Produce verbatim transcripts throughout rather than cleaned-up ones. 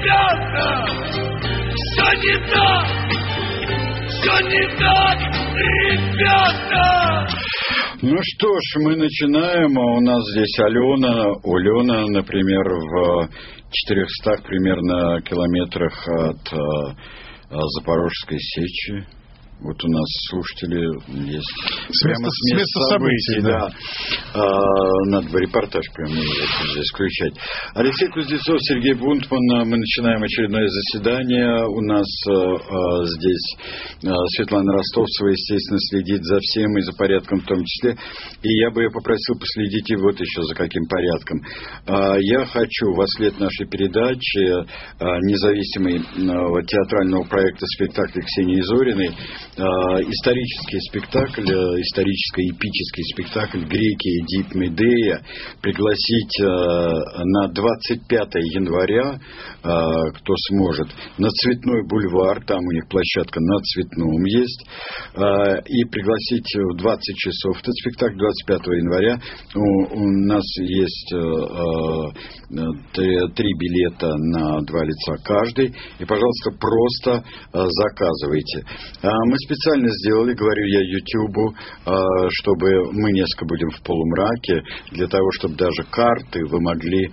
ребята, все не так, все не так, ребята. Ну что ж, мы начинаем. У нас здесь Алена. У Лены, например, в четырехстах примерно километрах от э, Запорожской сечи. Вот у нас слушатели есть. С места, с места событий, да. да. А, надо бы репортаж прямо здесь включать. Алексей Кузнецов, Сергей Бунтман. Мы начинаем очередное заседание. У нас а, здесь а, Светлана Ростовцева, естественно, следит за всем и за порядком в том числе. И я бы ее попросил последить и вот еще за каким порядком. А, я хочу во след нашей передачи а, независимого театрального проекта спектакля Ксении Зориной исторический спектакль, историческо-эпический спектакль «Греки Эдип Медея» пригласить на двадцать пятое января, кто сможет, на Цветной бульвар, там у них площадка на Цветном есть, и пригласить в двадцать часов этот спектакль двадцать пятого января. У, у нас есть три билета на два лица каждый, и, пожалуйста, просто заказывайте. Мы специально сделали, говорю я Ютубу, чтобы мы несколько будем в полумраке, для того, чтобы даже карты вы могли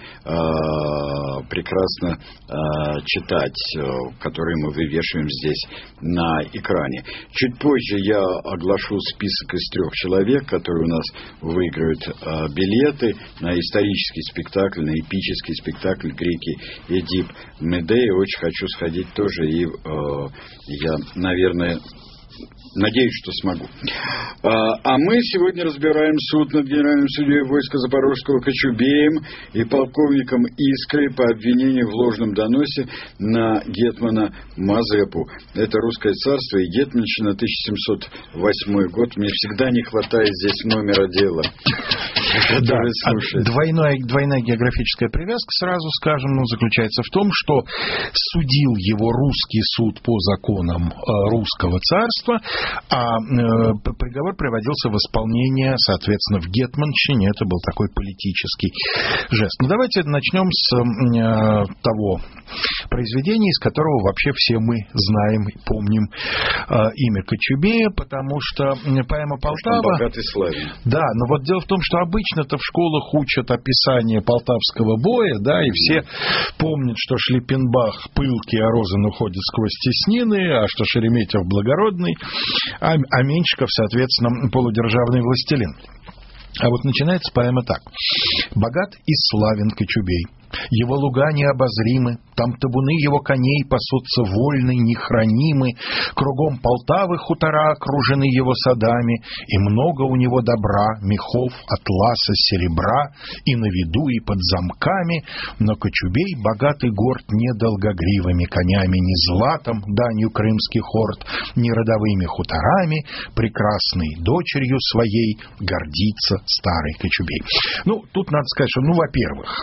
прекрасно читать, которые мы вывешиваем здесь на экране. Чуть позже я оглашу список из трех человек, которые у нас выиграют билеты на исторический спектакль, на эпический спектакль «Греки Эдип Медея». Очень хочу сходить тоже, и я, наверное, надеюсь, что смогу. А, а мы сегодня разбираем суд над генеральным судьей войска Запорожского Кочубеем и полковником Искрой по обвинению в ложном доносе на гетмана Мазепу. Это Русское царство и гетманщина, тысяча семьсот восьмой год. Мне всегда не хватает здесь номера дела. Да, двойная, двойная географическая привязка, сразу скажем, ну, заключается в том, что судил его русский суд по законам Русского царства, а э, приговор приводился в исполнение, соответственно, в гетманщине. Это был такой политический жест. Ну, давайте начнем с э, того произведения, из которого вообще все мы знаем и помним э, имя Кочубея, потому что поэма «Полтава». Богатый славен. Да, но вот дело в том, что обычно-то в школах учат описание Полтавского боя, да, и все помнят, что Шлиппенбах пылкий, а Розен уходит сквозь теснины, а что Шереметьев благородный, а, а Меньшиков, соответственно, полудержавный властелин. А вот начинается поэма так. «Богат и славен Кочубей, его луга необозримы, там табуны его коней пасутся вольны, нехранимы, кругом Полтавы хутора окружены его садами, и много у него добра, мехов, атласа, серебра, и на виду, и под замками, но Кочубей богатый горд не долгогривыми конями, ни златом, данью крымских хорд, ни родовыми хуторами, прекрасной дочерью своей гордится старый Кочубей». Ну, тут надо сказать, что, ну, во-первых,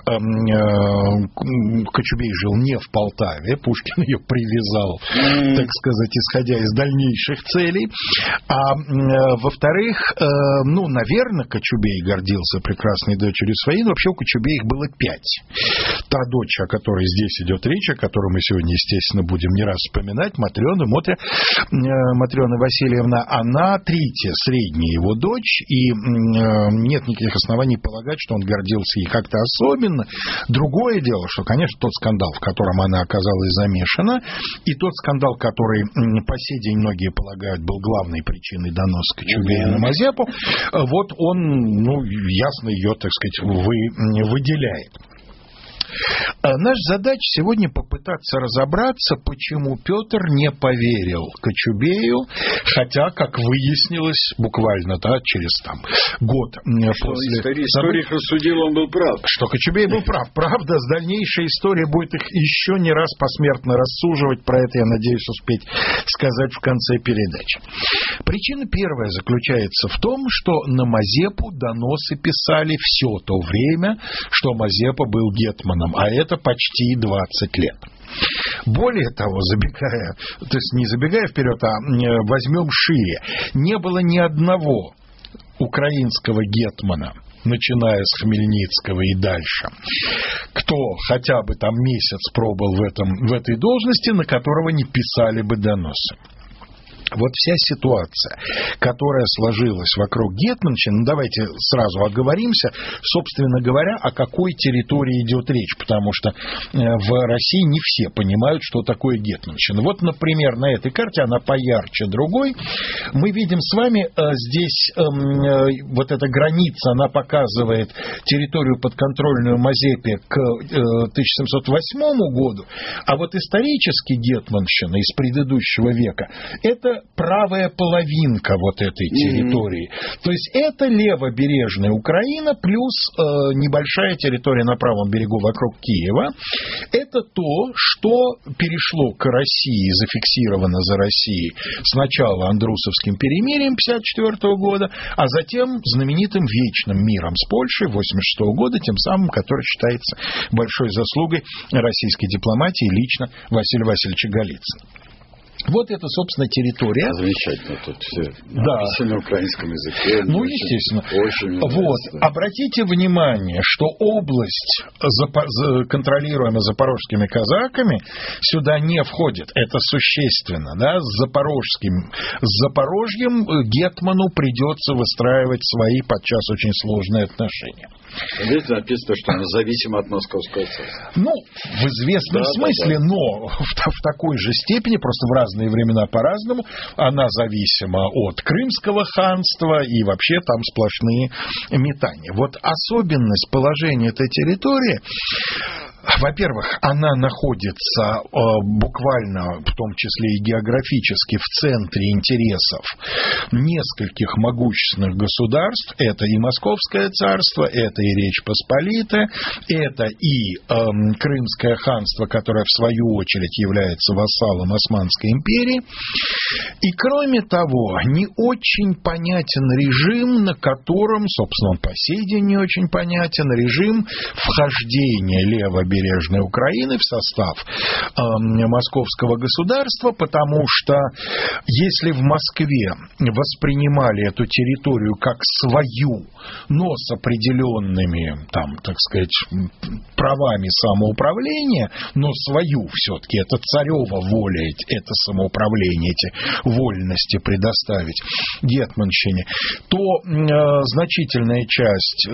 Кочубей жил не в Полтаве, Пушкин ее привязал, mm. так сказать, исходя из дальнейших целей. А во-вторых, ну, наверное, Кочубей гордился прекрасной дочерью своей, но вообще у Кочубея их было пять. Та дочь, о которой здесь идет речь, о которой мы сегодня, естественно, будем не раз вспоминать, Матрена, Мотря, Матрена Васильевна, она третья, средняя его дочь, и нет никаких оснований полагать, что он гордился ей как-то особенно. Другое дело, что, конечно, тот скандал, в котором она оказалась замешана, и тот скандал, который по сей день многие полагают был главной причиной доноса Кочубея на Мазепу, вот он, ну, ясно ее, так сказать, вы, выделяет. Наша задача сегодня попытаться разобраться, почему Петр не поверил Кочубею, хотя, как выяснилось, буквально, да, через там, год что после... Историк, историк рассудил, он был прав. Что Кочубей был прав. Правда, с дальнейшей историей будет их еще не раз посмертно рассуживать. Про это я надеюсь успеть сказать в конце передачи. Причина первая заключается в том, что на Мазепу доносы писали все то время, что Мазепа был гетманом, а это почти двадцать лет. Более того, забегая, то есть не забегая вперед, а возьмем шире, не было ни одного украинского гетмана начиная с Хмельницкого и дальше, кто хотя бы там месяц пробыл в, этом, в этой должности, на которого не писали бы доносы. Вот вся ситуация, которая сложилась вокруг гетманщины, ну, давайте сразу оговоримся, собственно говоря, о какой территории идет речь, потому что в России не все понимают, что такое гетманщина. Вот, например, на этой карте, она поярче другой, мы видим с вами здесь э, вот эта граница, она показывает территорию подконтрольную Мазепе к э, тысяча семьсот восьмому году, а вот исторически гетманщина из предыдущего века – это правая половинка вот этой территории. Mm-hmm. То есть это левобережная Украина плюс э, небольшая территория на правом берегу вокруг Киева. Это то, что перешло к России, зафиксировано за Россией сначала Андрусовским перемирием пятьдесят четвёртого года, а затем знаменитым вечным миром с Польшей восемьдесят шестого года, тем самым, который считается большой заслугой российской дипломатии лично Василия Васильевича Голицына. Вот это, собственно, территория. Замечательно тут все. Да. На украинском языке. Ну, очень, естественно. Очень вот. Обратите внимание, что область, контролируемая запорожскими казаками, сюда не входит. Это существенно. Да? С запорожским, с Запорожьем гетману придется выстраивать свои, подчас, очень сложные отношения. Здесь написано, что она зависима от Московского царства. Ну, в известном да, смысле, да, да. но в, в такой же степени, просто в разные времена по-разному, она зависима от Крымского ханства, и вообще там сплошные метания. Вот особенность положения этой территории, во-первых, она находится э, буквально, в том числе и географически, в центре интересов нескольких могущественных государств. Это и Московское царство, это и Речь Посполитая, это и э, Крымское ханство, которое в свою очередь является вассалом Османской империи. И кроме того, не очень понятен режим, на котором, собственно, он по сей день не очень понятен, режим вхождения левобережной Бережной Украины в состав э, московского государства, потому что если в Москве воспринимали эту территорию как свою, но с определенными, там, так сказать, правами самоуправления, но свою все-таки, это царева воля, это самоуправление, эти вольности предоставить гетманщине, то э, значительная часть э,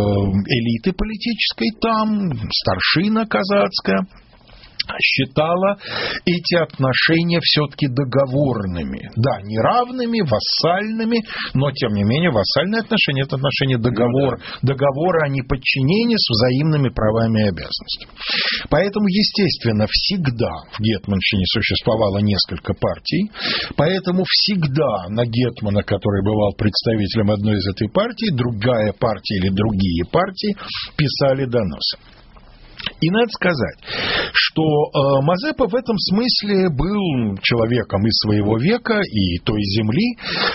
элиты политической там, старшина казацкая, считала эти отношения все-таки договорными. Да, не равными, вассальными, но, тем не менее, вассальные отношения – это отношения договора, договора о неподчинении с взаимными правами и обязанностями. Поэтому, естественно, всегда в гетманщине существовало несколько партий, поэтому всегда на гетмана, который бывал представителем одной из этой партий, другая партия или другие партии писали доносы. И надо сказать, что э, Мазепа в этом смысле был человеком из своего века и той земли,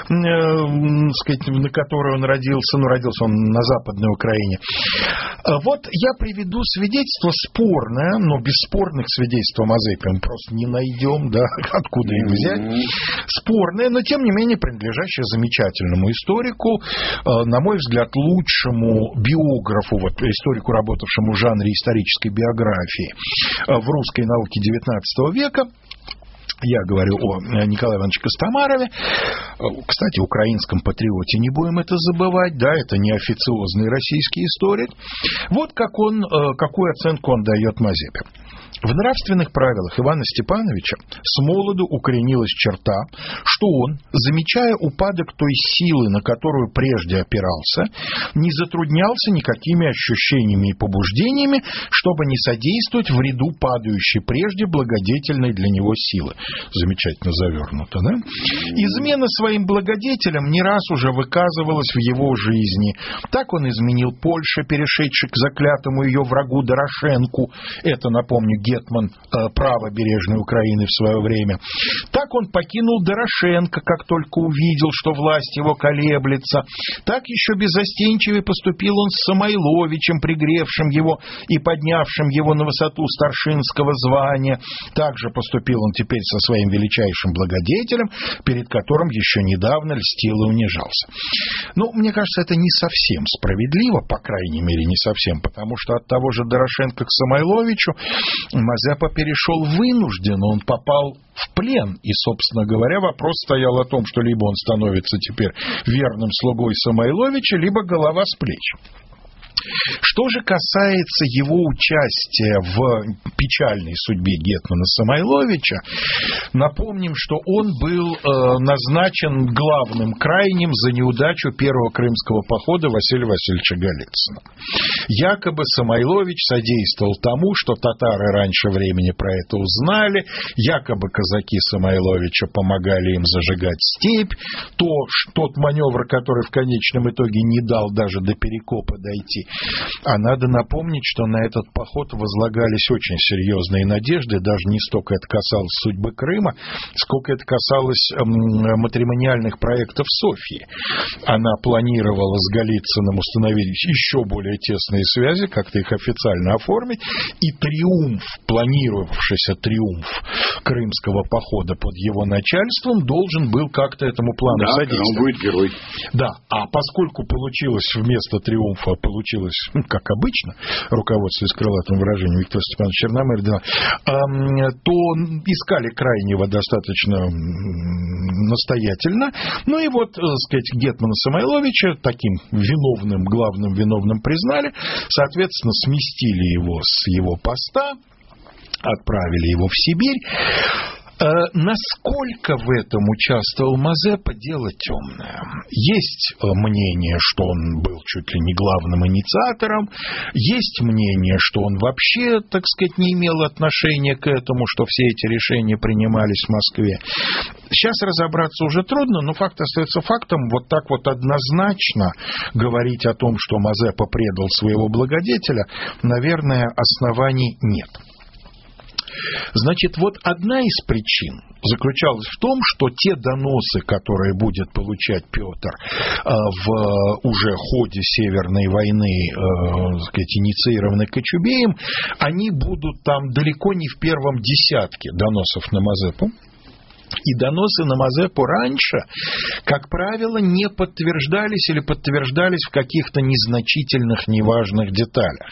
э, сказать, на которой он родился, ну, родился он на Западной Украине. Вот я приведу свидетельство спорное, но бесспорных свидетельств о Мазепе мы просто не найдем, да, откуда их взять. Спорное, но тем не менее принадлежащее замечательному историку, э, на мой взгляд, лучшему биографу, вот, историку, работавшему в жанре исторической биографии в русской науке девятнадцатого века. Я говорю о Николае Ивановиче Костомарове. Кстати, украинском патриоте, не будем это забывать, да, это не официозный российский историк. Вот как он, какую оценку он дает Мазепе. В нравственных правилах Ивана Степановича с молоду укоренилась черта, что он, замечая упадок той силы, на которую прежде опирался, не затруднялся никакими ощущениями и побуждениями, чтобы не содействовать вреду падающей прежде благодетельной для него силы. Замечательно завернуто, да? Измена своим благодетелям не раз уже выказывалась в его жизни. Так он изменил Польше, перешедшей к заклятому ее врагу Дорошенку. Это, напомню, гетман э, правобережной Украины в свое время. Так он покинул Дорошенко, как только увидел, что власть его колеблется. Так еще беззастенчивее поступил он с Самойловичем, пригревшим его и поднявшим его на высоту старшинского звания. Так же поступил он теперь со своим величайшим благодетелем, перед которым еще еще недавно льстил и унижался. Ну, мне кажется, это не совсем справедливо, по крайней мере, не совсем, потому что от того же Дорошенко к Самойловичу Мазепа перешел вынужденно, он попал в плен, и, собственно говоря, вопрос стоял о том, что либо он становится теперь верным слугой Самойловича, либо голова с плеч. Что же касается его участия в печальной судьбе гетмана Самойловича, напомним, что он был э, назначен главным крайним за неудачу первого крымского похода Василия Васильевича Голицына. Якобы Самойлович содействовал тому, что татары раньше времени про это узнали, якобы казаки Самойловича помогали им зажигать степь, то, тот маневр, который в конечном итоге не дал даже до Перекопа дойти. А надо напомнить, что на этот поход возлагались очень серьезные надежды, даже не столько это касалось судьбы Крыма, сколько это касалось матримониальных проектов Софьи. Она планировала с Голицыным установить еще более тесные связи, как-то их официально оформить, и триумф, планировавшийся триумф крымского похода под его начальством должен был как-то этому плану да, содействовать. Он будет герой. Да, а поскольку получилось вместо триумфа, получилось, ну, как обычно, руководствуясь крылатым выражением Виктора Степановича Черномырдина, то искали крайнего достаточно настоятельно. Ну и вот, так сказать, гетмана Самойловича таким виновным, главным виновным признали, соответственно, сместили его с его поста, отправили его в Сибирь. Насколько в этом участвовал Мазепа, дело темное. Есть мнение, что он был чуть ли не главным инициатором, есть мнение, что он вообще, так сказать, не имел отношения к этому, что все эти решения принимались в Москве. Сейчас разобраться уже трудно, но факт остается фактом. Вот так вот однозначно говорить о том, что Мазепа предал своего благодетеля, наверное, оснований нет. Значит, вот одна из причин заключалась в том, что те доносы, которые будет получать Петр в уже ходе Северной войны, так сказать, инициированной Кочубеем, они будут там далеко не в первом десятке доносов на Мазепу. И доносы на Мазепу раньше, как правило, не подтверждались или подтверждались в каких-то незначительных, неважных деталях.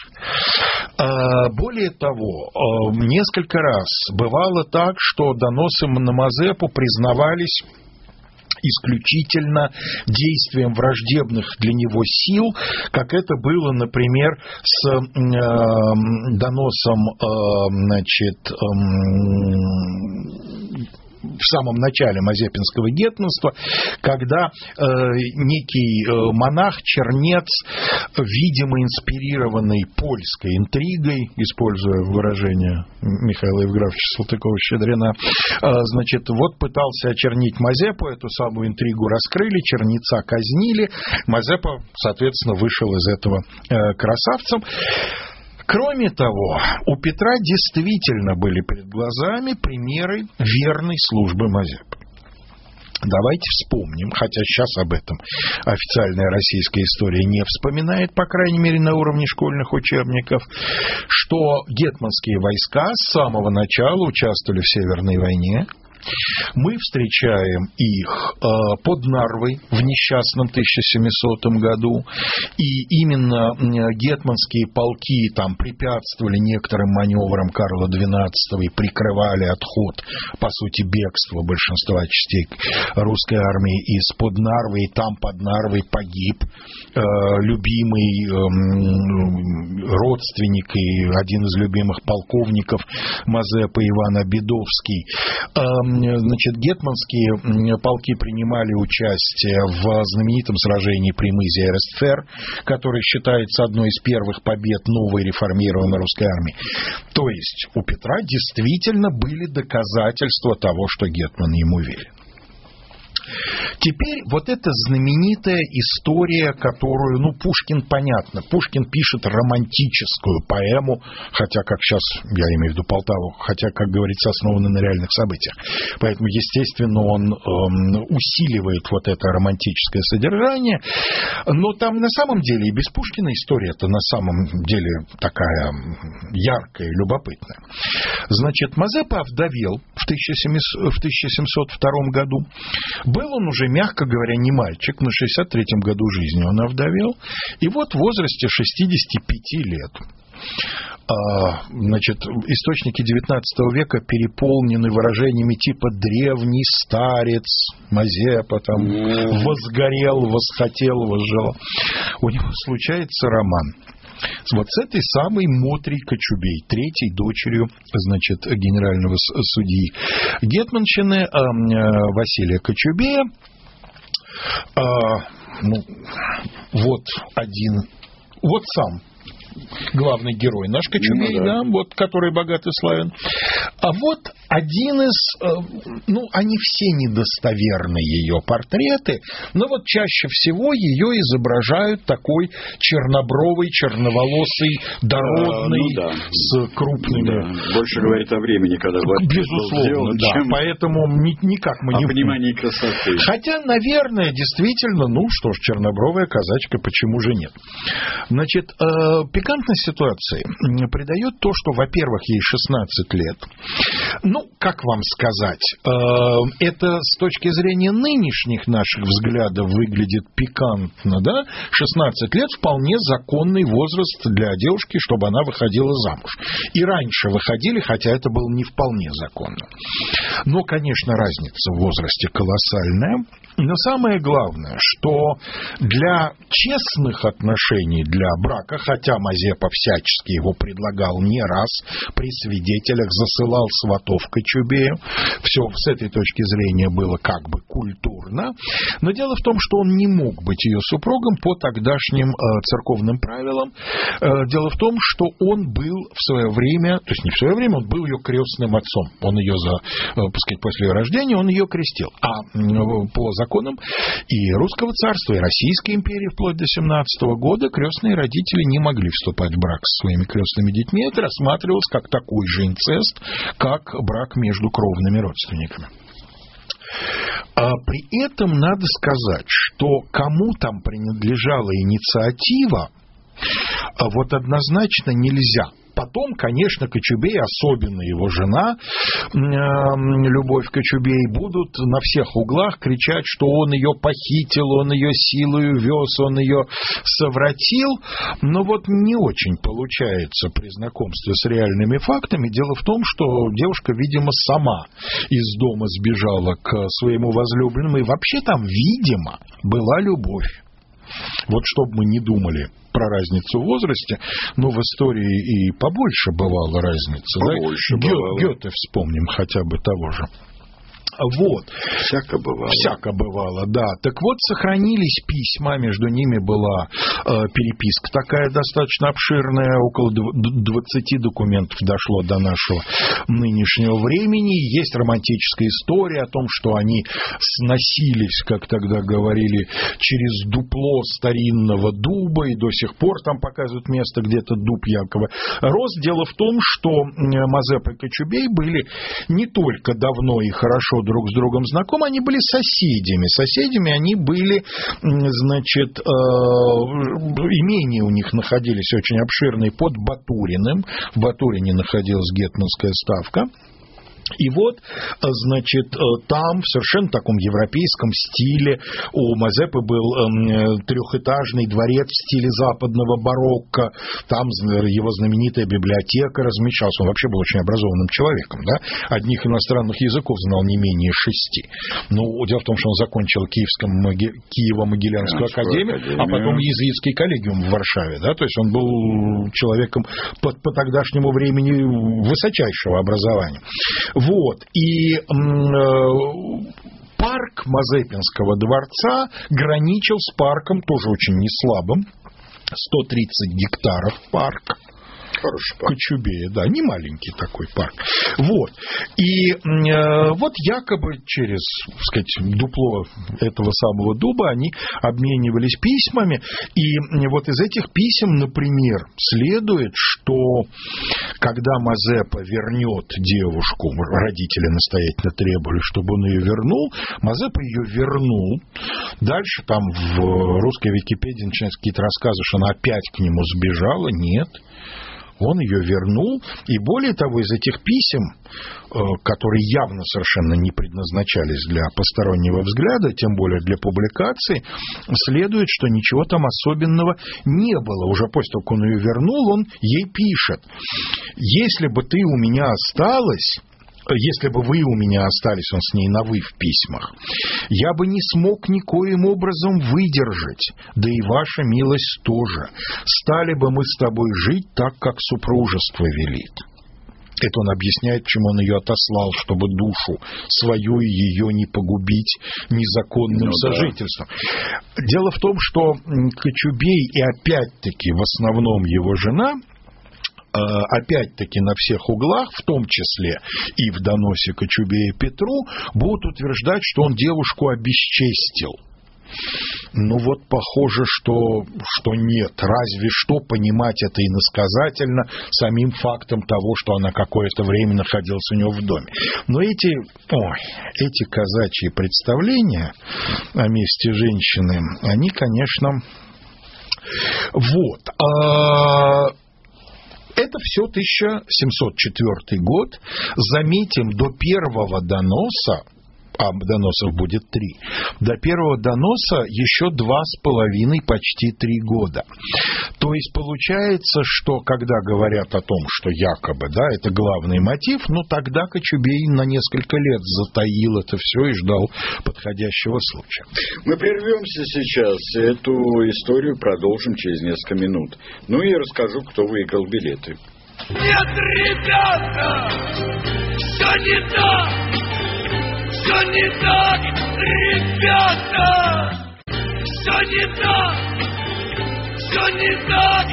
Более того, несколько раз бывало так, что доносы на Мазепу признавались исключительно действием враждебных для него сил, как это было, например, с э, доносом, э, значит, э, в самом начале Мазепинского гетманства, когда э, некий э, монах, чернец, видимо инспирированный польской интригой, используя выражение Михаила Евграфовича Салтыкова-Щедрина, э, значит, вот пытался очернить Мазепу, эту самую интригу раскрыли, чернеца казнили, Мазепа, соответственно, вышел из этого э, красавцем. Кроме того, у Петра действительно были перед глазами примеры верной службы Мазепы. Давайте вспомним, хотя сейчас об этом официальная российская история не вспоминает, по крайней мере, на уровне школьных учебников, что гетманские войска с самого начала участвовали в Северной войне. Мы встречаем их э, под Нарвой в несчастном тысяча семисотом году, и именно э, гетманские полки там препятствовали некоторым маневрам Карла двенадцатого и прикрывали отход, по сути, бегство большинства частей русской армии из-под Нарвы, и там под Нарвой погиб э, любимый э, родственник и один из любимых полковников Мазепы Иван Обедовский. Э, Значит, гетманские полки принимали участие в знаменитом сражении при мызе Эрестфер, который считается одной из первых побед новой реформированной русской армии. То есть у Петра действительно были доказательства того, что гетман ему верен. Теперь вот эта знаменитая история, которую, ну, Пушкин, понятно, Пушкин пишет романтическую поэму, хотя, как сейчас, я имею в виду Полтаву, хотя, как говорится, основана на реальных событиях. Поэтому, естественно, он эм, усиливает вот это романтическое содержание, но там на самом деле и без Пушкина история-то на самом деле такая яркая и любопытная. Значит, Мазепа овдовел в в тысяча семьсот втором году. Был он уже, мягко говоря, не мальчик, на шестьдесят третьем году жизни он овдовел, и вот в возрасте шестидесяти пяти лет. Значит, источники девятнадцатого века переполнены выражениями типа «древний старец», «Мазепа», там, «возгорел», «восхотел», «возжелал». У него случается роман. Вот с этой самой Мотрей Кочубей, третьей дочерью, значит, генерального судьи гетманщины Василия Кочубея. Ну, вот один, вот сам главный герой наш Кочубей, ну, да. Да, вот, который богат и славен. А вот один из, ну, они все недостоверные ее портреты, но вот чаще всего ее изображают такой чернобровый, черноволосый, дородный, а, ну, да. С крупными... Да. Больше говорит о времени, когда Владимир безусловно, сделан, да, чем... поэтому никак мы о не... понимании красоты. Хотя, наверное, действительно, ну что ж, чернобровая казачка, почему же нет? Значит, пикантность ситуации придает то, что, во-первых, ей шестнадцать лет. Ну, как вам сказать, это с точки зрения нынешних наших взглядов выглядит пикантно, да? шестнадцать лет вполне законный возраст для девушки, чтобы она выходила замуж. И раньше выходили, хотя это было не вполне законно. Но, конечно, разница в возрасте колоссальная. Но самое главное, что для честных отношений, для брака, хотя Мазепа всячески его предлагал не раз, при свидетелях засылал сватов Кочубею, все с этой точки зрения было как бы культурно, но дело в том, что он не мог быть ее супругом по тогдашним э, церковным правилам. Э, дело в том, что он был в свое время, то есть не в свое время, он был ее крестным отцом. Он ее, за, э, пускай после ее рождения, он ее крестил. А э, по законам и Русского царства, и Российской империи вплоть до семнадцатого года крестные родители не могли вступать в брак со своими крестными детьми. Это рассматривалось как такой же инцест, как брак между кровными родственниками. А при этом надо сказать, что кому там принадлежала инициатива, вот однозначно нельзя. Потом, конечно, Кочубей, особенно его жена, Любовь Кочубей, будут на всех углах кричать, что он ее похитил, он ее силою вез, он ее совратил. Но вот не очень получается при знакомстве с реальными фактами. Дело в том, что девушка, видимо, сама из дома сбежала к своему возлюбленному, и вообще там, видимо, была любовь. Вот чтобы мы не думали про разницу в возрасте, но в истории и побольше бывала разница. Побольше да? бывало. Гёте вспомним хотя бы того же. Вот. Всяко бывало. Всяко бывало, да. Так вот, сохранились письма, между ними была э, переписка такая достаточно обширная, около двадцати документов дошло до нашего нынешнего времени. Есть романтическая история о том, что они сносились, как тогда говорили, через дупло старинного дуба, и до сих пор там показывают место, где этот дуб якобы рос. Дело в том, что Мазепа и Кочубей были не только давно и хорошо друг с другом знакомы, они были соседями. Соседями они были, значит, э, имения у них находились очень обширные под Батуриным. В Батурине находилась гетманская ставка. И вот, значит, там в совершенно таком европейском стиле у Мазепы был трехэтажный дворец в стиле западного барокко, там его знаменитая библиотека размещалась, он вообще был очень образованным человеком, да, одних иностранных языков знал не менее шести. Ну, дело в том, что он закончил Киево-Могилянскую академию, академию, а потом Иезуитский коллегиум в Варшаве, да, то есть он был человеком по, по тогдашнему времени высочайшего образования. Вот, и э, парк Мазепинского дворца граничил с парком, тоже очень неслабым, сто тридцать гектаров парк. Хороший парк. Кочубея, да, не маленький такой парк. Вот. И э, вот якобы через, так сказать, дупло этого самого дуба они обменивались письмами. И вот из этих писем, например, следует, что когда Мазепа вернет девушку, родители настоятельно требовали, чтобы он ее вернул, Мазепа ее вернул. Дальше там в русской Википедии начинаются какие-то рассказы, что она опять к нему сбежала. Нет. Он ее вернул, и более того, из этих писем, которые явно совершенно не предназначались для постороннего взгляда, тем более для публикации, следует, что ничего там особенного не было. Уже после того, как он ее вернул, он ей пишет: «Если бы ты у меня осталась, если бы вы у меня остались», он с ней на «вы» в письмах, «я бы не смог никоим образом выдержать, да и ваша милость тоже. Стали бы мы с тобой жить так, как супружество велит». Это он объясняет, почему он ее отослал, чтобы душу свою и ее не погубить незаконным ну, сожительством. Да. Дело в том, что Кочубей и опять-таки в основном его жена, опять-таки на всех углах, в том числе и в доносе Кочубея Петру, будут утверждать, что он девушку обесчестил. Ну вот похоже, что, что нет. Разве что понимать это иносказательно самим фактом того, что она какое-то время находилась у него в доме. Но эти, ой, эти казачьи представления о месте женщины, они, конечно... Вот. А... Это все тысяча семьсот четвёртый год. Заметим, до первого доноса, а доносов будет три, до первого доноса еще два с половиной, почти три года. То есть получается, что когда говорят о том, что якобы, да, это главный мотив, ну тогда Кочубей на несколько лет затаил это все и ждал подходящего случая. Мы прервемся сейчас, эту историю продолжим через несколько минут. Ну и расскажу, кто выиграл билеты. Нет, ребята, все не так. Все не так, ребята! Все не так! Все не так,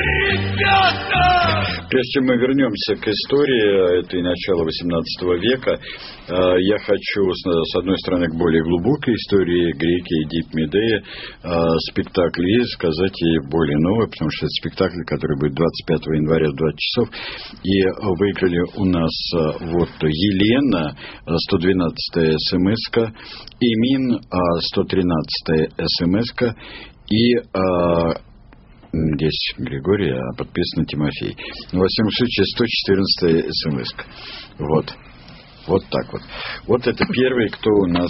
ребята! Прежде чем мы вернемся к истории этой начала восемнадцатого века, я хочу, с одной стороны, к более глубокой истории греки Эдип Медея, спектакли сказать и более новый, потому что это спектакль, который будет двадцать пятого января в двадцать часов. И выиграли у нас вот Елена, сто двенадцатая смс-ка, Эмин, сто тринадцатая смс-ка и... Здесь Григорий, а подписано Тимофей. Во всяком случае, сто четырнадцатая смс-ка. Вот. Вот так вот. Вот это первый, кто у нас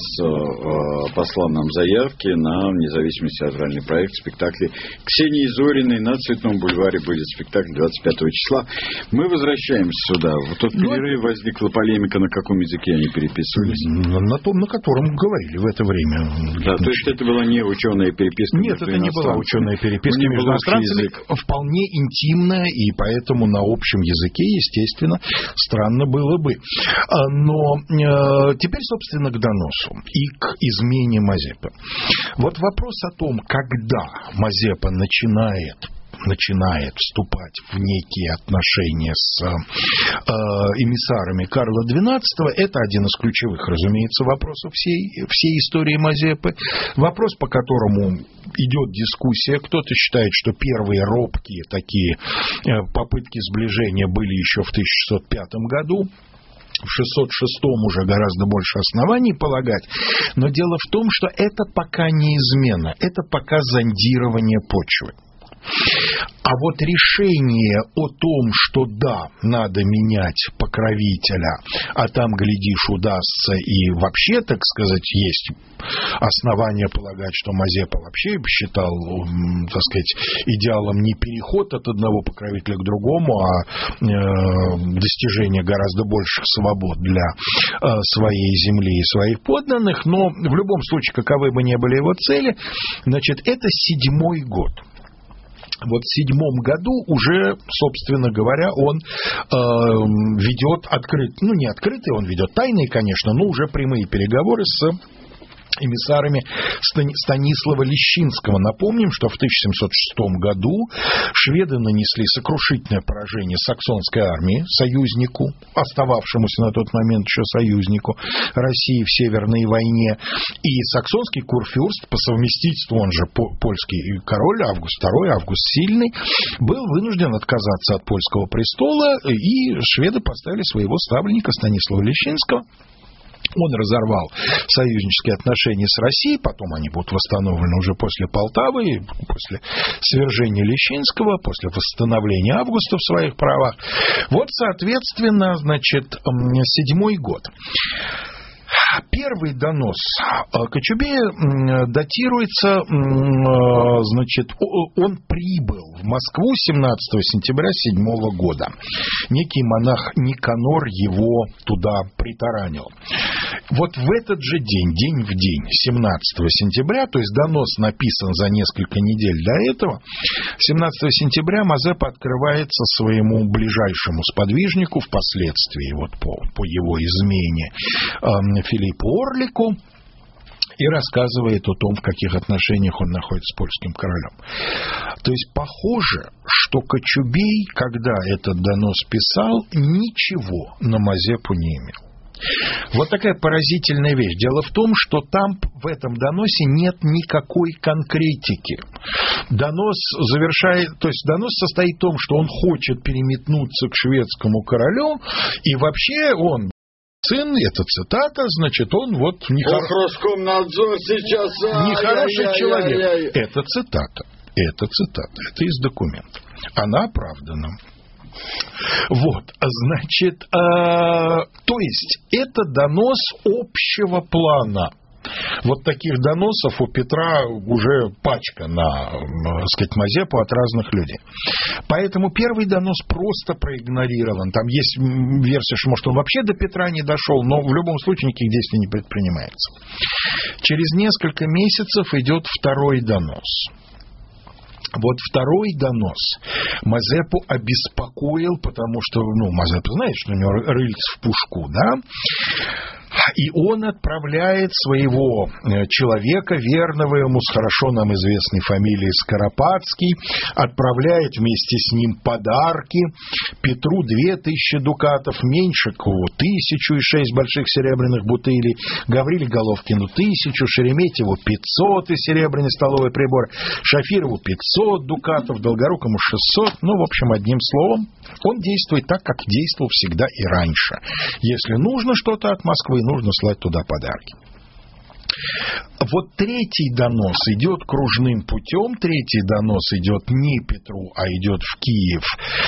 э, послал нам заявки на независимый театральный проект спектакли Ксении Зориной на Цветном бульваре будет спектакль двадцать пятого числа. Мы возвращаемся сюда. В тот перерыв ну, возникла полемика, на каком языке они переписывались. На, на том, на котором говорили в это время. Да, то есть это была не ученая переписка. Нет, это не была ученая переписка между иностранцами. Вполне интимная, и поэтому на общем языке, естественно, странно было бы. Но э, теперь, собственно, к доносу и к измене Мазепы. Вот вопрос о том, когда Мазепа начинает начинает вступать в некие отношения с э, эмиссарами Карла двенадцатого, это один из ключевых, разумеется, вопросов всей, всей истории Мазепы. Вопрос, по которому идет дискуссия. Кто-то считает, что первые робкие такие э, попытки сближения были еще в тысяча шестьсот пятом году. В шестьсот шестом уже гораздо больше оснований полагать. Но дело в том, что это пока не измена, это пока зондирование почвы. А вот решение о том, что да, надо менять покровителя, а там, глядишь, удастся и вообще, так сказать, есть основания полагать, что Мазепа вообще считал, так сказать, идеалом не переход от одного покровителя к другому, а э, достижение гораздо больших свобод для э, своей земли и своих подданных. Но в любом случае, каковы бы ни были его цели, значит, это седьмой год. Вот в седьмом году уже, собственно говоря, он э, ведет открытые, ну не открытые, он ведет тайные, конечно, но уже прямые переговоры с эмиссарами Станислава Лещинского. Напомним, что в тысяча семьсот шестом году шведы нанесли сокрушительное поражение саксонской армии, союзнику, остававшемуся на тот момент еще союзнику России в Северной войне. И саксонский курфюрст, по совместительству он же польский король Август второй, Август Сильный, был вынужден отказаться от польского престола, и шведы поставили своего ставленника Станислава Лещинского. Он разорвал союзнические отношения с Россией, потом они будут восстановлены уже после Полтавы, после свержения Лещинского, после восстановления Августа в своих правах. Вот, соответственно, значит, седьмой год. Первый донос Кочубея датируется, значит, он прибыл в Москву семнадцатого сентября седьмого года. Некий монах Никанор его туда притаранил. Вот в этот же день, день в день, семнадцатого сентября, то есть донос написан за несколько недель до этого, семнадцатого сентября Мазепа открывается своему ближайшему сподвижнику, впоследствии вот по, по его измене, Филиппу Орлику, и рассказывает о том, в каких отношениях он находится с польским королем. То есть похоже, что Кочубей, когда этот донос писал, ничего на Мазепу не имел. Вот такая поразительная вещь. Дело в том, что там в этом доносе нет никакой конкретики. Донос завершает, то есть донос состоит в том, что он хочет переметнуться к шведскому королю, и вообще он сын, это цитата, значит, он вот нехор... Роскомнадзор сейчас... нехороший ай, человек. Ай, ай, ай. Это цитата. Это цитата. Это из документа. Она оправдана. Вот, значит, э, то есть это донос общего плана. Вот таких доносов у Петра уже пачка на, так сказать, Мазепу от разных людей. Поэтому первый донос просто проигнорирован. Там есть версия, что, может, он вообще до Петра не дошел, но в любом случае никаких действий не предпринимается. Через несколько месяцев идет второй донос. Вот второй донос Мазепу обеспокоил, потому что, ну, Мазепа знает, что у него рыльце в пушку, да? И он отправляет своего человека, верного ему, с хорошо нам известной фамилией Скоропадский, отправляет вместе с ним подарки. Петру две тысячи дукатов, Меньшикову тысячу и шесть больших серебряных бутылей, Гавриле Головкину тысячу, Шереметьеву пятьсот и серебряный столовый прибор, Шафирову пятьсот дукатов, Долгорукому шестьсот. Ну, в общем, одним словом, он действует так, как действовал всегда и раньше. Если нужно что-то от Москвы, нужно слать туда подарки. Вот третий донос идет кружным путем. Третий донос идет не Петру, а идет в Киев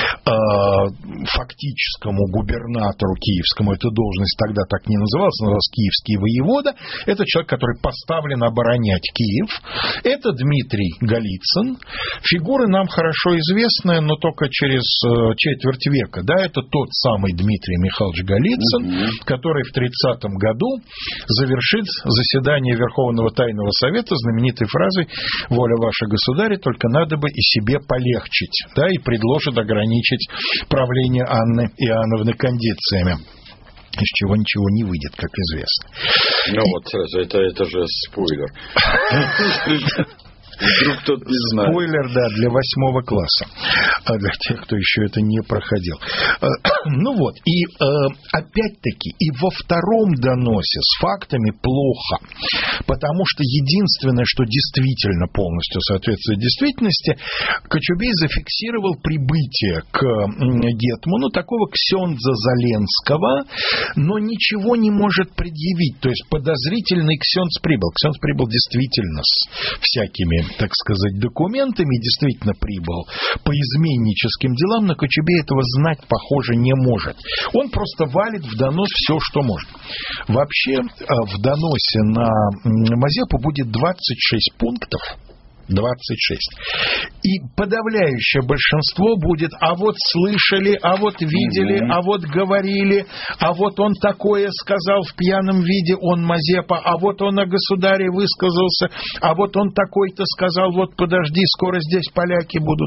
э, фактическому губернатору киевскому. Эта должность тогда так не называлась, называлась киевский воевода. Это человек, который поставлен оборонять Киев. Это Дмитрий Голицын. Фигура нам хорошо известная, но только через э, четверть века. Да, это тот самый Дмитрий Михайлович Голицын, mm-hmm. который в тридцатом году завершит заседание Верховного Тайного Совета знаменитой фразой «Воля ваша, государь, только надо бы и себе полегчить», да, и предложит ограничить правление Анны Иоанновны кондициями, из чего ничего не выйдет, как известно. Ну и... вот сразу, это, это же спойлер. Вдруг кто-то не знает. Спойлер, да, для восьмого класса. А для тех, кто еще это не проходил. Ну вот, и опять-таки, и во втором доносе с фактами плохо. Потому что единственное, что действительно полностью соответствует действительности, Кочубей зафиксировал прибытие к гетману такого ксендза Заленского, но ничего не может предъявить. То есть подозрительный ксендз прибыл. Ксендз прибыл действительно с всякими, так сказать, документами, действительно прибыл по изменническим делам, но Кочубей этого знать, похоже, не может. Он просто валит в донос все, что может. Вообще, в доносе на Мазепу будет двадцать шесть пунктов, двадцать шесть. И подавляющее большинство будет: а вот слышали, а вот видели, mm-hmm. а вот говорили, а вот он такое сказал в пьяном виде, он Мазепа, а вот он о государе высказался, а вот он такой-то сказал, вот подожди, скоро здесь поляки будут.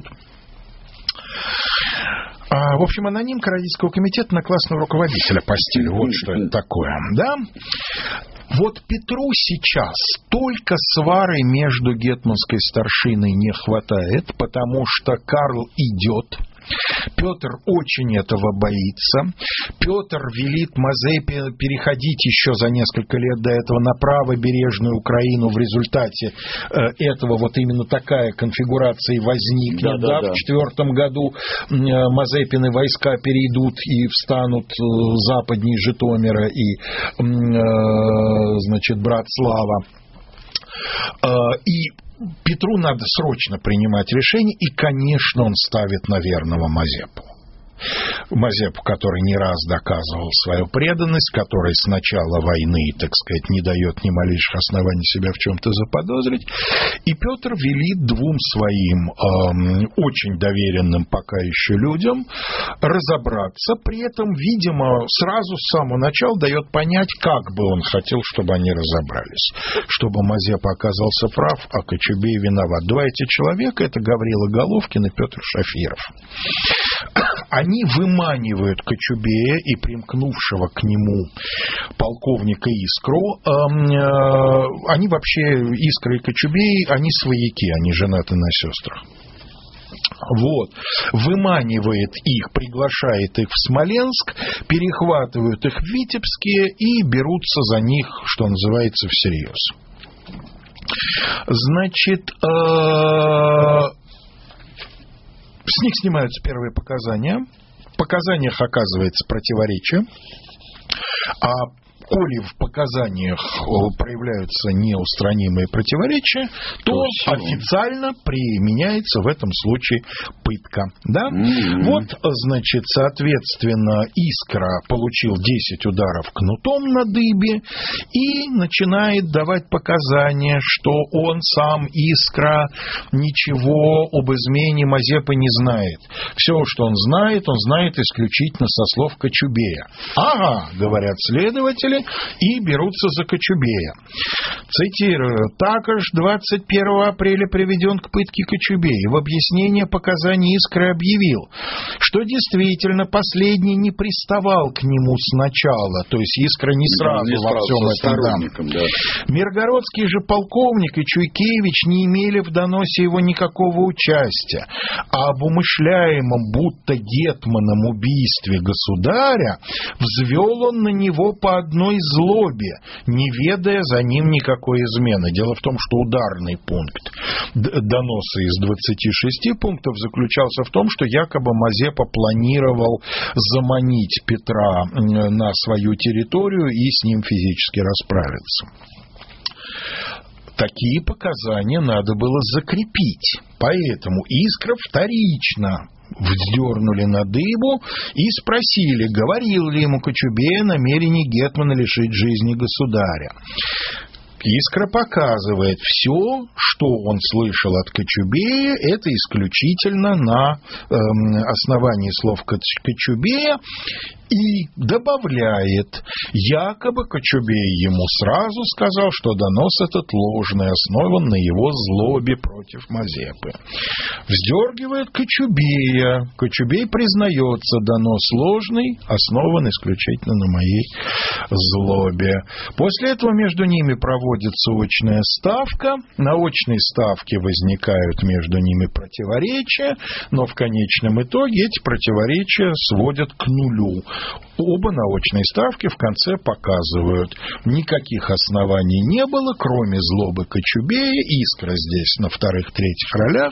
А, в общем, анонимка родительского комитета на классного руководителя по стилю. Вот что это такое, да? Вот Петру сейчас только свары между гетманской старшиной не хватает, потому что Карл идет, Петр очень этого боится. Петр велит Мазепе переходить еще за несколько лет до этого на правобережную Украину. В результате этого вот именно такая конфигурация и возникнет. Да, да, да, да. В четвертом году Мазепины войска перейдут и встанут западнее Житомира и, значит, Братслава. И Петру надо срочно принимать решение, и, конечно, он ставит на верного Мазепу. Мазепу, который не раз доказывал свою преданность, который с начала войны, так сказать, не дает ни малейших оснований себя в чем-то заподозрить. И Петр велит двум своим э, очень доверенным пока еще людям разобраться, при этом, видимо, сразу с самого начала дает понять, как бы он хотел, чтобы они разобрались. Чтобы Мазепа оказался прав, а Кочубей виноват. Два эти человека — это Гаврила Головкин и Петр Шафиров. Они выманивают Кочубея и примкнувшего к нему полковника Искру. Они вообще, Искра и Кочубей, они свояки, они женаты на сестрах. Вот, выманивает их, приглашает их в Смоленск, перехватывают их в Витебске и берутся за них, что называется, всерьез. Значит, с них снимаются первые показания. В показаниях оказывается противоречие. А коли в показаниях проявляются неустранимые противоречия, то Точно. Официально применяется в этом случае пытка. Да? Mm-hmm. Вот, значит, соответственно, Искра получил десять ударов кнутом на дыбе и начинает давать показания, что он сам, Искра, ничего об измене Мазепы не знает. Все, что он знает, он знает исключительно со слов Кочубея. Ага, говорят следователи, и берутся за Кочубея. Цитирую. «Також двадцать первого апреля приведен к пытке Кочубей. В объяснение показаний Искры объявил, что действительно последний не приставал к нему сначала, то есть Искра не сразу да, не во всем этом да. Миргородский же полковник и Чуйкевич не имели в доносе его никакого участия, а об умышляемом будто гетманом убийстве государя взвел он на него по одной злобе, не ведая за ним никакой измены. Дело в том, что ударный пункт доноса из двадцати шести пунктов заключался в том, что якобы Мазепа планировал заманить Петра на свою территорию и с ним физически расправиться. Такие показания надо было закрепить. Поэтому Искра вторично вздернули на дыбу и спросили, говорил ли ему Кочубей о намерении гетмана лишить жизни государя. Искра показывает, все, что он слышал от Кочубея, это исключительно на э, основании слов Кочубея, и добавляет, якобы Кочубей ему сразу сказал, что донос этот ложный, основан на его злобе против Мазепы. Вздергивает Кочубея. Кочубей признается, донос ложный, основан исключительно на моей злобе. После этого между ними проводится очная ставка. На очной ставке возникают между ними противоречия, но в конечном итоге эти противоречия сводят к нулю. Оба на очной ставке в конце показывают, никаких оснований не было, кроме злобы Кочубея. Искра здесь на вторых-третьих ролях.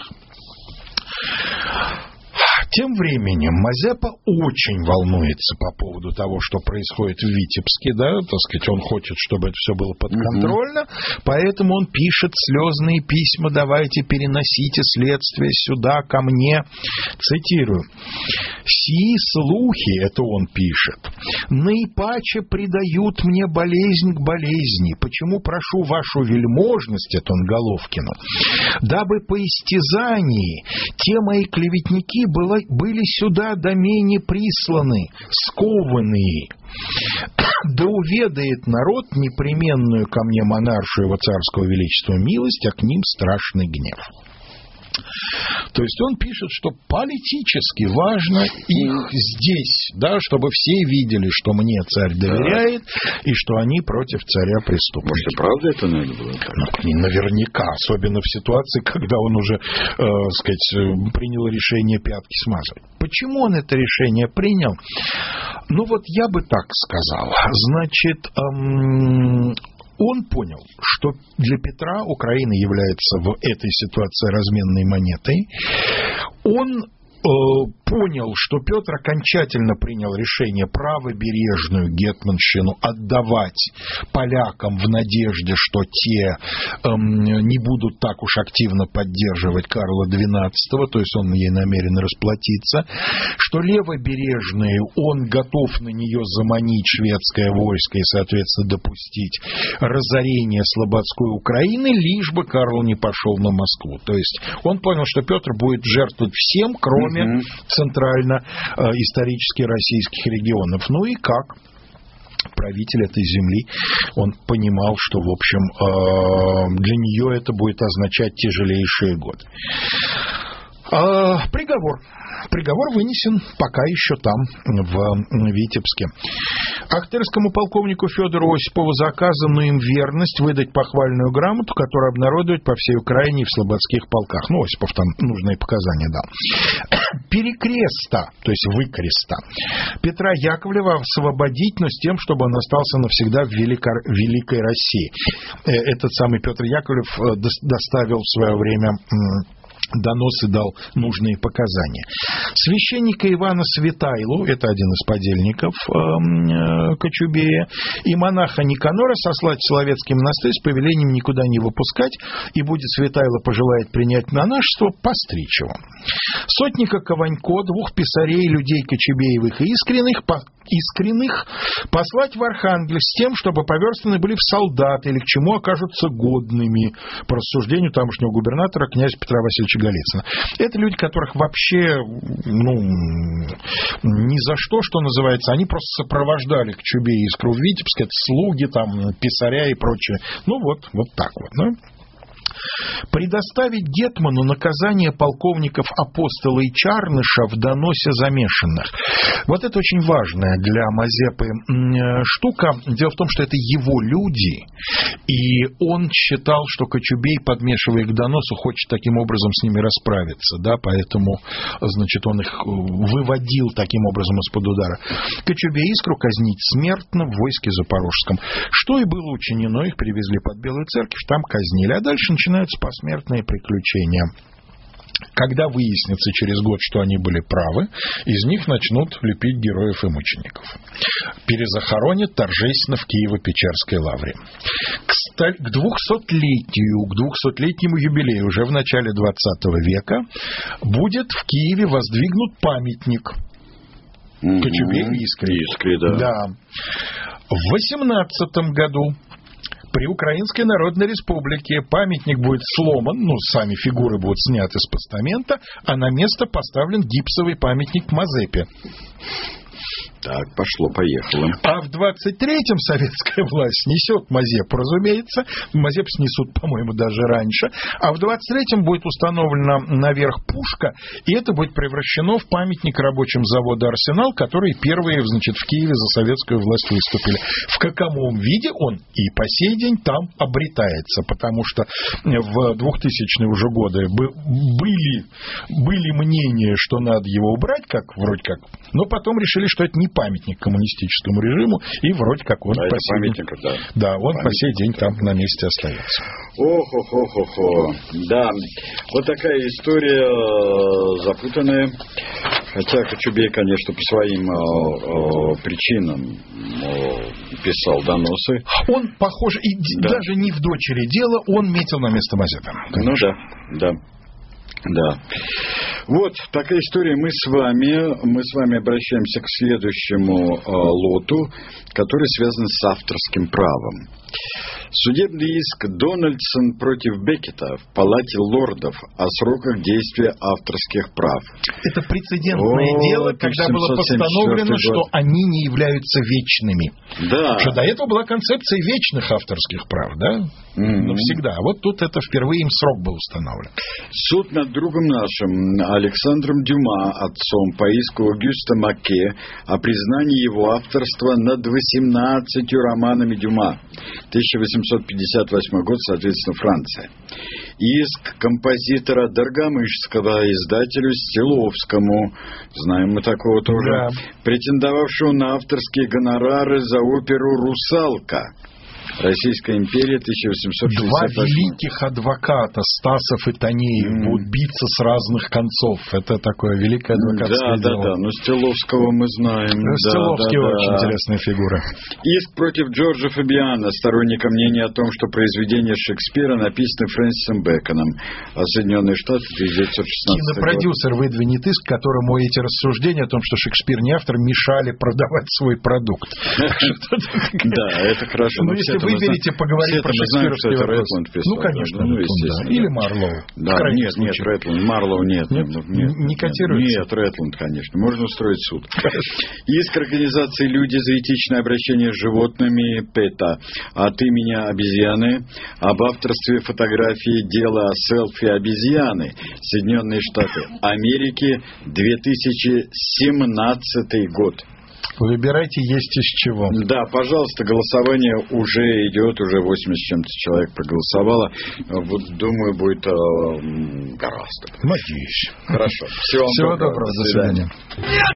Тем временем Мазепа очень волнуется по поводу того, что происходит в Витебске, да, так сказать, он хочет, чтобы это все было подконтрольно, mm-hmm. поэтому он пишет слезные письма, давайте переносите следствие сюда, ко мне. Цитирую. «Сии слухи, это он пишет, наипаче придают мне болезнь к болезни, почему прошу вашу вельможность, это он Головкину, дабы по истязании те мои клеветники было были сюда домене присланы, скованные. Да уведает народ непременную ко мне монаршу его царского величества милость, а к ним страшный гнев». То есть он пишет, что политически важно их здесь, да, чтобы все видели, что мне царь доверяет, и что они против царя преступники. Может, и правда это надо было? Ну, наверняка, особенно в ситуации, когда он уже, э, сказать, принял решение пятки смазывать. Почему он это решение принял? Ну, вот я бы так сказал. Значит, эм, он понял, что для Петра Украина является в этой ситуации разменной монетой. Он э, понял, что Петр окончательно принял решение правобережную гетманщину отдавать полякам в надежде, что те эм, не будут так уж активно поддерживать Карла двенадцатого, то есть он ей намерен расплатиться, что левобережные он готов на нее заманить шведское войско и, соответственно, допустить разорение слободской Украины, лишь бы Карл не пошел на Москву. То есть он понял, что Петр будет жертвовать всем, кроме mm-hmm. центрально-исторически российских регионов. Ну и как? Правитель этой земли, он понимал, что, в общем, для нее это будет означать тяжелейшие годы. Приговор. Приговор вынесен пока еще там, в Витебске. Ахтырскому полковнику Федору Осипову заказано им верность выдать похвальную грамоту, которую обнародуют по всей Украине и в слободских полках. Ну, Осипов там нужные показания дал. Перекреста, то есть выкреста, Петра Яковлева освободить, но с тем, чтобы он остался навсегда в Великой, Великой России. Этот самый Петр Яковлев доставил в свое время донос и дал нужные показания. Священника Ивана Светайлу, это один из подельников э, Кочубея, и монаха Никанора сослать в Соловецкий монастырь с повелением никуда не выпускать, и будет Светайло пожелает принять монашество, постричь его. Сотника Кованько, двух писарей, людей Кочубеевых и искренних, по, искренних послать в Архангельск с тем, чтобы поверстаны были в солдаты или к чему окажутся годными, по рассуждению тамошнего губернатора князя Петра Васильевича Голицына. Это люди, которых вообще, ну, ни за что, что называется, они просто сопровождали Кочубея искру в Витебск, это слуги, там, писаря и прочее. Ну, вот, вот так вот, да? Предоставить гетману наказание полковников Апостола и Чарныша в доносе замешанных. Вот это очень важная для Мазепы штука. Дело в том, что это его люди, и он считал, что Кочубей, подмешивая к доносу, хочет таким образом с ними расправиться, да, поэтому, значит, он их выводил таким образом из-под удара. Кочубей искру казнить смертно в войске Запорожском. Что и было учинено, их привезли под Белую Церковь, там казнили, а дальше начинаются посмертные приключения. Когда выяснится через год, что они были правы, из них начнут лепить героев и мучеников. Перезахоронят торжественно в Киево-Печерской лавре. К двухсотлетию, к двухсотлетнему юбилею уже в начале двадцатого века будет в Киеве воздвигнут памятник mm-hmm. Кочубею Искре. Искре, да. да. В восемнадцатом году при Украинской Народной Республике памятник будет сломан, ну, сами фигуры будут сняты с постамента, а на место поставлен гипсовый памятник Мазепе. Так, пошло-поехало. А в двадцать третьем советская власть снесет Мазепу, разумеется. Мазепу снесут, по-моему, даже раньше. А в двадцать третьем будет установлена наверх пушка, и это будет превращено в памятник рабочим завода «Арсенал», которые первые, значит, в Киеве за советскую власть выступили. В каковом виде он и по сей день там обретается, потому что в двухтысячные уже годы были, были мнения, что надо его убрать, как вроде как, но потом решили, что это не памятник коммунистическому режиму, и вроде как он а по сей день, да. Да, он памятник. По сей день там на месте остается. Ох-ох-ох-ох. Да, вот такая история запутанная. Хотя Кочубей, конечно, по своим э, э, причинам э, писал доносы. Он, похоже, и да. даже не в дочери дела, он метил на место Мазепы. Ну да, да. Да. Вот такая история. Мы с вами, мы с вами обращаемся к следующему э, лоту, который связан с авторским правом. Судебный иск Дональдсон против Беккета в Палате лордов о сроках действия авторских прав. Это прецедентное О, дело, когда было постановлено, что они не являются вечными. Да. Что до этого была концепция вечных авторских прав, да? Mm-hmm. Навсегда. А вот тут это впервые им срок был установлен. Суд над другом нашим, Александром Дюма, отцом по иску Огюста Маке, о признании его авторства над восемнадцатью романами Дюма. тысяча восемьсот пятьдесят восьмой год, соответственно, Франция. Иск композитора Доргомышского издателю Стиловскому, знаем мы такого тоже, да. претендовавшего на авторские гонорары за оперу «Русалка». Российская империя, тысяча восемьсот шестьдесят восьмой. Два великих адвоката, Стасов и Танеев, mm. будут биться с разных концов. Это такое великое адвокатское да, дело. Да, да, но Стиловского мы знаем. Ну, да, Стиловский да, очень да. интересная фигура. Иск против Джорджа Фабиана, сторонника мнения о том, что произведения Шекспира написаны Фрэнсисом Бэконом, а Соединенные Штаты, тысяча девятьсот шестнадцатый год. Кинопродюсер выдвинет иск, которому эти рассуждения о том, что Шекспир не автор, мешали продавать свой продукт. Да, это хорошо. Ну, если выберете поговорить про шекспировский вопрос. Ну, конечно. Ну, естественно. Или Марлоу. Да, нет, нет, Рэтланд. Марлоу нет. Нет, не котируется? Нет, Рэтланд, конечно. Можно устроить суд. Иск организации «Люди за этичное обращение с животными» ПЭТА от имени обезьяны об авторстве фотографии дела о селфи обезьяны. Соединенные Штаты Америки, две тысячи семнадцатый год. Выбирайте, есть из чего. Да, пожалуйста, голосование уже идет, уже восемьдесят с чем-то человек проголосовало. Вот, думаю, будет э, гораздо. Надеюсь. Хорошо. Всего, Всего доброго. доброго. До свидания.